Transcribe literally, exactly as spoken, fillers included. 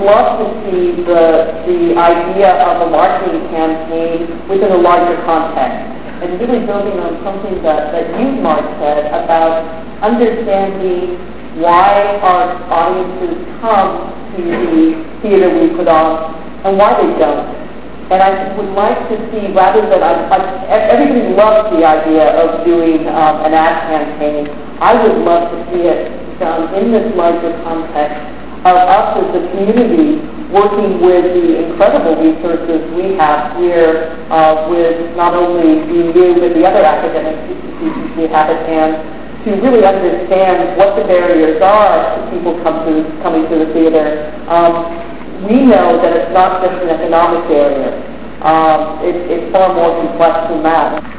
love to see the, the idea of a marketing campaign within a larger context, and really building on something that, that you, Mark, said about understanding why our audiences come to the theater we put on and why they don't. And I would like to see, rather than, I, I, everybody loves the idea of doing um, an ad campaign. I would love to see it done in this larger context of us as a community working with the incredible resources we have here uh, with not only you but the other academic institutions we have at hand to really understand what the barriers are to people come to, coming to the theater. Um, we know that it's not just an economic barrier. Um, it, it's far more complex than that.